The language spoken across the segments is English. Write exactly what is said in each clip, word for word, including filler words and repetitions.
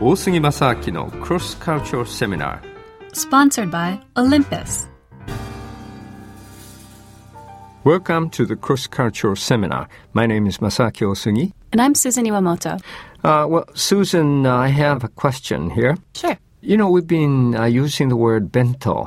大杉正明の Cross Cultural Seminar Sponsored by Olympus. Welcome to the Cross Cultural Seminar. My name is Masaaki Osugi. And I'm Susan Iwamoto. Uh, well, Susan, uh, I have a question here. Sure. You know, we've been uh, using the word bento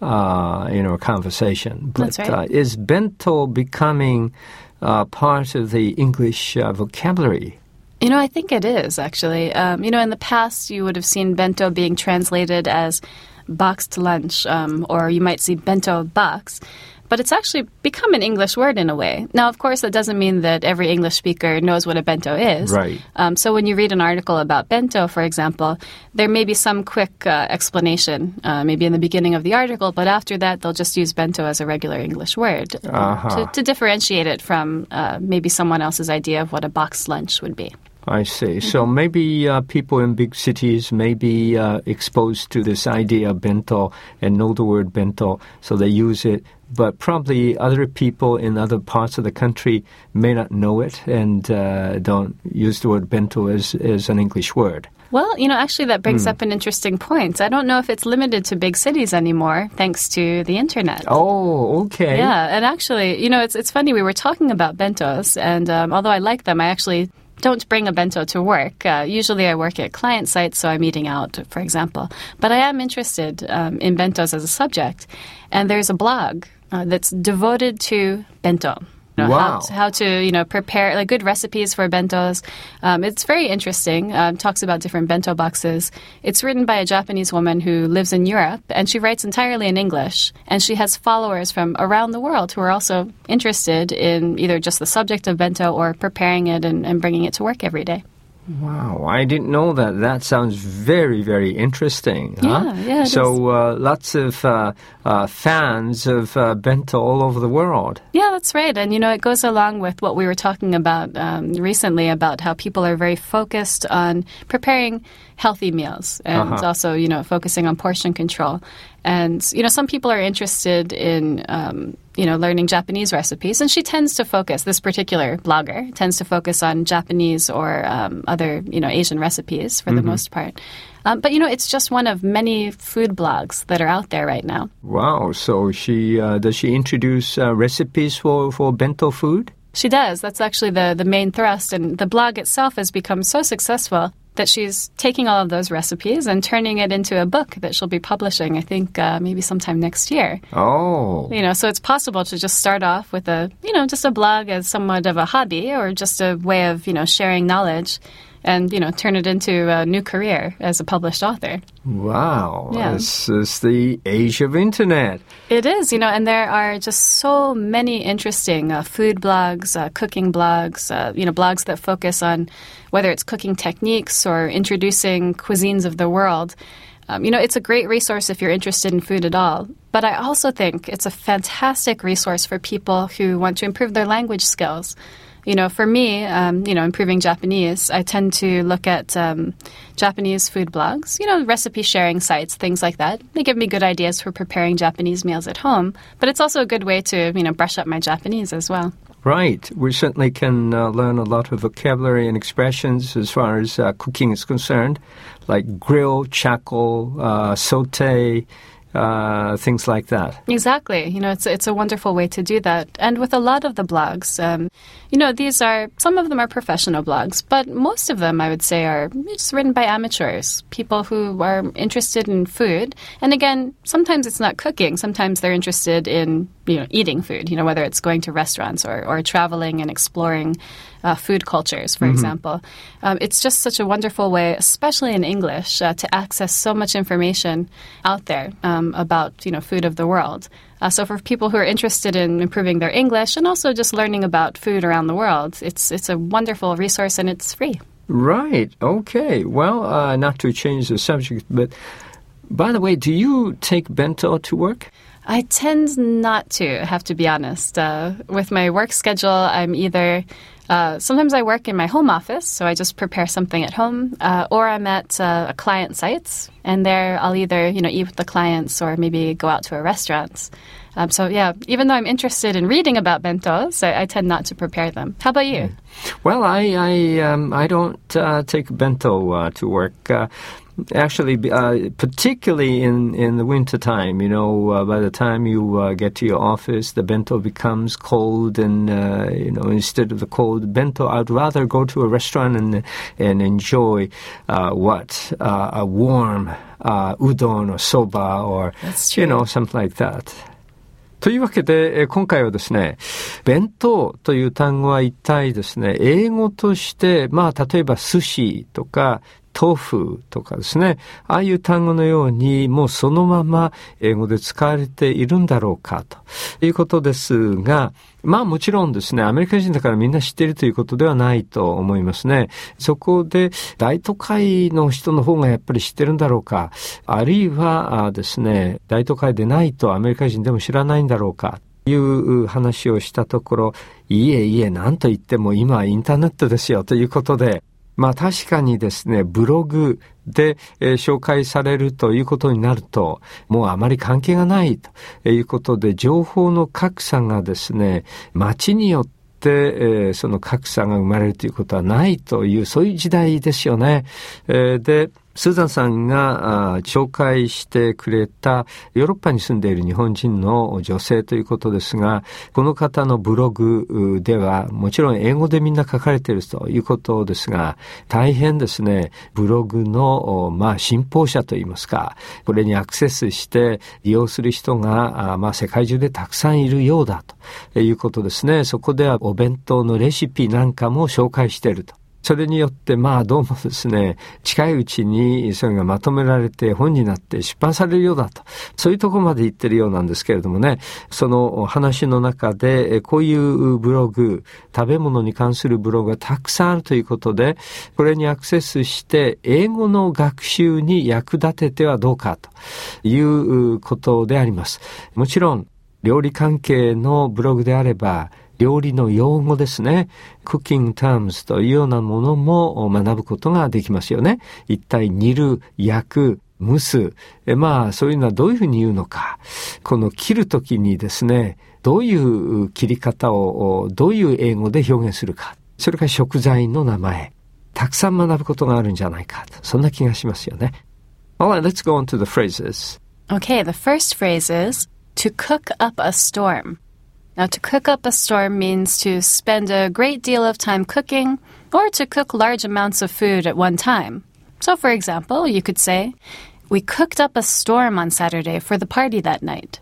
uh, in our conversation. But That's right. uh, is bento becoming uh, part of the English uh, vocabulary? You know, I think it is, actually. Um, you know, in the past, you would have seen bento being translated as boxed lunch, um, or you might see bento box. But it's actually become an English word in a way. Now, of course, that doesn't mean that every English speaker knows what a bento is. Right. Um, so when you read an article about bento, for example, there may be some quick uh, explanation, uh, maybe in the beginning of the article, but after that, they'll just use bento as a regular English word Uh-huh. to, to differentiate it from uh, maybe someone else's idea of what a boxed lunch would be. I see. So maybe uh, people in big cities may be uh, exposed to this idea of bento and know the word bento, so they use it. But probably other people in other parts of the country may not know it and uh, don't use the word bento as, as an English word. Well, you know, actually that brings Mm. up an interesting point. I don't know if it's limited to big cities anymore, thanks to the internet. Oh, okay. Yeah, and actually, you know, it's it's funny, we were talking about bentos, and um, although I like them, I actually don't bring a bento to work. Uh, usually I work at client sites, so I'm eating out, for example. But I am interested um, in bentos as a subject, and there's a blog uh, that's devoted to bento. You know, Wow. How, how to, you know, prepare, like, good recipes for bentos. Um, it's very interesting. Um, talks about different bento boxes. It's written by a Japanese woman who lives in Europe, and she writes entirely in English. And she has followers from around the world who are also interested in either just the subject of bento or preparing it and, and bringing it to work every day. Wow, I didn't know that. That sounds very, very interesting. Huh? Yeah, yeah, it So uh, lots of uh, uh, fans of uh, bento all over the world. Yeah, that's right. And, you know, it goes along with what we were talking about um, recently about how people are very focused on preparing healthy meals and Uh-huh. also, you know, focusing on portion control. And, you know, some people are interested in, um, you know, learning Japanese recipes. And she tends to focus, this particular blogger tends to focus on Japanese or um, other, you know, Asian recipes for the most part. Um, but, you know, it's just one of many food blogs that are out there right now. Wow, so she uh, does she introduce uh, recipes for, for bento food? She does. That's actually the, the main thrust. And the blog itself has become so successful that she's taking all of those recipes and turning it into a book that she'll be publishing, I think, uh, maybe sometime next year. Oh. You know, so it's possible to just start off with a, you know, just a blog as somewhat of a hobby or just a way of, you know, sharing knowledge and, you know, turn it into a new career as a published author. Wow, Yeah. this is the age of internet. It is, you know, and there are just so many interesting uh, food blogs, uh, cooking blogs, uh, you know, blogs that focus on whether it's cooking techniques or introducing cuisines of the world. Um, you know, it's a great resource if you're interested in food at all. But I also think it's a fantastic resource for people who want to improve their language skills. You know, for me, um, you know, improving Japanese, I tend to look at um, Japanese food blogs, you know, recipe sharing sites, things like that. They give me good ideas for preparing Japanese meals at home, but it's also a good way to, you know, brush up my Japanese as well. Right. We certainly can uh, learn a lot of vocabulary and expressions as far as uh, cooking is concerned, like grill, charcoal, uh, saute, uh, things like that. Exactly. You know, it's it's a wonderful way to do that. And with a lot of the blogs, um, you know, these are, some of them are professional blogs, but most of them, I would say, are just written by amateurs, people who are interested in food. And again, sometimes it's not cooking. Sometimes they're interested in, you know, eating food, you know, whether it's going to restaurants or, or traveling and exploring uh, food cultures, for Mm-hmm. example. Um, it's just such a wonderful way, especially in English, uh, to access so much information out there um, about, you know, food of the world. Uh, so for people who are interested in improving their English and also just learning about food around the world, it's it's a wonderful resource and it's free. Right. Okay. Well, uh, not to change the subject, but by the way, do you take bento to work? I tend not to, I have to be honest. Uh, with my work schedule, I'm either Uh, sometimes I work in my home office, so I just prepare something at home, uh, or I'm at uh, a client site, and there I'll either, you know, eat with the clients or maybe go out to a restaurant. Um, so yeah, even though I'm interested in reading about bentos, I, I tend not to prepare them. How about you? Well, I I, um, I don't uh, take bento uh, to work. Uh, Actually, uh, particularly in, in the winter time, you know, uh, by the time you uh, get to your office, the bento becomes cold, and uh, you know, instead of the cold bento, I'd rather go to a restaurant and and enjoy uh, what uh, a warm uh, udon or soba or you know something like that. というわけで、今回はですね、弁当という単語は一体ですね、英語として、まあ、例えば寿司とか、豆腐とかですね、ああいう単語のようにもうそのまま英語で使われているんだろうかということですが、まあもちろんですね、アメリカ人だからみんな知っているということではないと思いますね。そこで大都会の人の方がやっぱり知ってるんだろうか、あるいはですね、大都会でないとアメリカ人でも知らないんだろうかという話をしたところ、いえいえ、なんと言っても今はインターネットですよということで、まあ確かにですね、ブログで、えー、紹介されるということになると、もうあまり関係がないということで、情報の格差がですね、街によって、えー、その格差が生まれるということはないという、そういう時代ですよね。えー、で、スーザンさんが紹介してくれたヨーロッパに住んでいる日本人の女性ということですが、この方のブログではもちろん英語でみんな書かれているということですが、大変ですね、ブログのまあ信奉者といいますか、これにアクセスして利用する人がまあ世界中でたくさんいるようだということですね。そこではお弁当のレシピなんかも紹介していると。それによってまあどうもですね、近いうちにそれがまとめられて本になって出版されるようだと、そういうところまで言ってるようなんですけれどもね、その話の中でこういうブログ、食べ物に関するブログがたくさんあるということで、これにアクセスして英語の学習に役立ててはどうかということであります。もちろん料理関係のブログであれば、料理の用語ですね。cooking terms というようなものも学ぶことができますよね。一体煮る、焼く、蒸す。えまあそういうのはどういうふうに言うのか。この切るときにですね、どういう切り方をどういう英語で表現するか。それから食材の名前。たくさん学ぶことがあるんじゃないか。そんな気がしますよね。Alright, let's go on to the phrases. Okay, the first phrase is to cook up a storm.Now, to cook up a storm means to spend a great deal of time cooking or to cook large amounts of food at one time. So, for example, you could say, we cooked up a storm on Saturday for the party that night.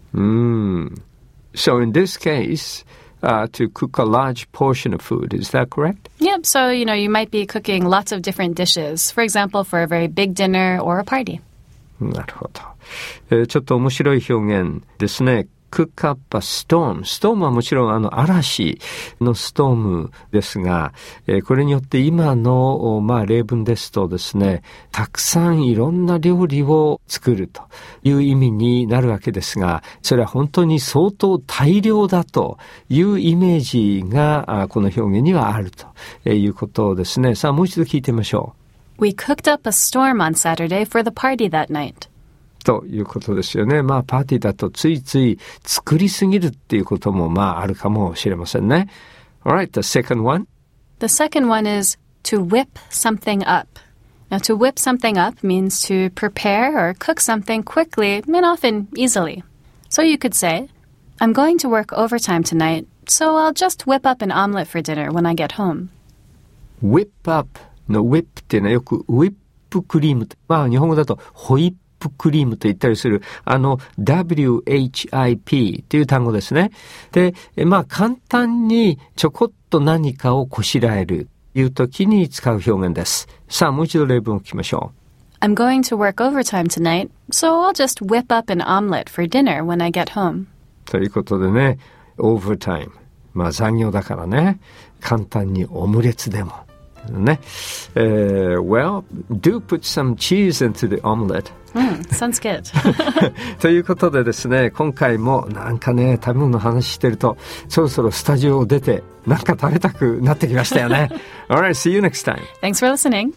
Mm. So, in this case, uh, to cook a large portion of food, is that correct? Yep. So, you know, you might be cooking lots of different dishes, for example, for a very big dinner or a party. なるほど。えー、ちょっと面白い表現ですね。cook up a storm. storm はもちろんあの嵐のストームですが、えー、これによって今の、まあ、例文ですとですね、たくさんいろんな料理を作るという意味になるわけですが、それは本当に相当大量だというイメージがこの表現にはあるということですね。さあもう一度聞いてみましょう。We cooked up a storm on Saturday for the party that night. ということですよね。まあパーティーだとついつい作りすぎるっていうこともまああるかもしれませんね。Alright, the second one. The second one is to whip something up. Now to whip something up means to prepare or cook something quickly and often easily. So you could say, I'm going to work overtime tonight, so I'll just whip up an omelet for dinner when I get home. Whip up の whip っていうのはよくウィップクリーム。まあ日本語だとホイップクリームと言ったりする、あの ダブリューエイチアイピー っていう単語ですね。で、まあ簡単にちょこっと何かをこしらえるという時に使う表現です。さあもう一度例文を聞きましょう。I'm going to work overtime tonight, so I'll just whip up an omelet for dinner when I get home. ということでね、overtime。まあ残業だからね、簡単にオムレツでも。 ね。Uh, well, do put some cheese into the omelette. Mm, sounds good. ということでですね、今回もなんかね、食べ物の話してると、そろそろスタジオを出て、なんか食べたくなってきましたよね。Alright, see you next time. Thanks for listening.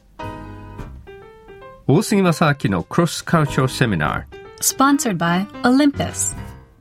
大杉正明の Cross Cultural Seminar. Sponsored by Olympus.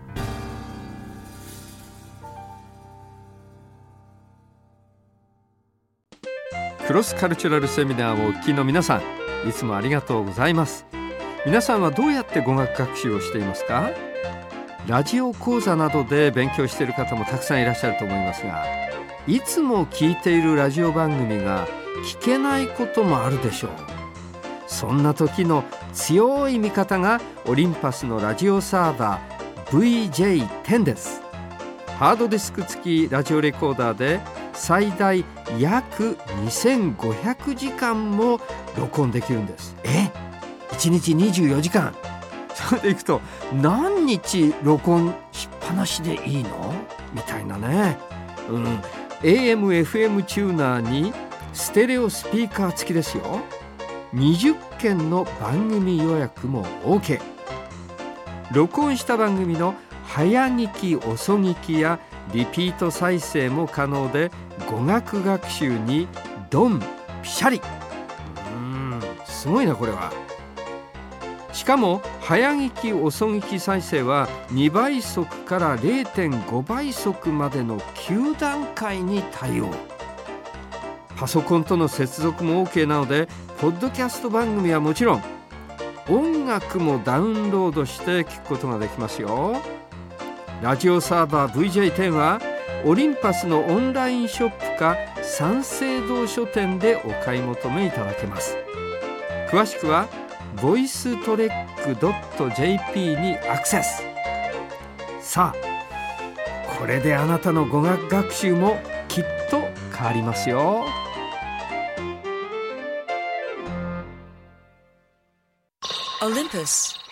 クロスカルチュラルセミナーをお聞きの皆さん、いつもありがとうございます。皆さんはどうやって語学学習をしていますか？ラジオ講座などで勉強している方もたくさんいらっしゃると思いますが、いつも聞いているラジオ番組が聞けないこともあるでしょう。そんな時の強い味方がオリンパスのラジオサーバー ブイジェイテン です。ハードディスク付きラジオレコーダーで最大約にせんごひゃくじかんも録音できるんです。え？いちにちにじゅうよじかん。それでいくと何日録音しっぱなしでいいの？みたいなね。うん。エーエム、エフエム チューナーにステレオスピーカー付きですよ。にじゅっけんの番組予約も OK。 録音した番組の早聞き遅聞きやリピート再生も可能で、語学学習にドンピシャリ。うーん、すごいなこれは。しかも早聞き遅聞き再生はにばい速から れいてんごばい速までのきゅうだんかいに対応。パソコンとの接続も OK なので、ポッドキャスト番組はもちろん音楽もダウンロードして聞くことができますよ。ラジオサーバー ブイジェイテン はオリンパスのオンラインショップか三省堂書店でお買い求めいただけます。詳しくは ボイストレックドットジェイピー にアクセス。さあ、これであなたの語学学習もきっと変わりますよ。 Olympus.